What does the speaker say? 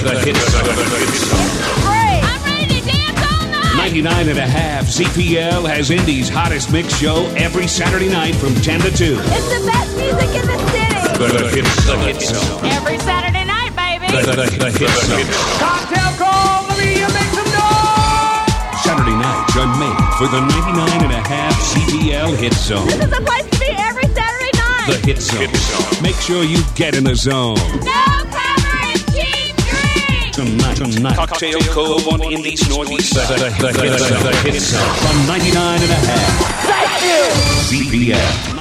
The hit zone. Great. I'm ready to dance all night. 99 and a half ZPL has Indy's hottest mix show every Saturday night from 10 to 2. It's the best music in the city. The hit zone. Every Saturday night, baby. The hit zone. Cocktail call, let me hear you make some noise. Saturday nights are made for the 99 and a half ZPL hit zone. This is the place to be every Saturday night. The hit zone. Make sure you get in the zone. No cover and cheap drinks. Tonight, Cocktail Cove on Indy's Northeast Side. The hit zone. From 99 and a half. Thank you. ZPL.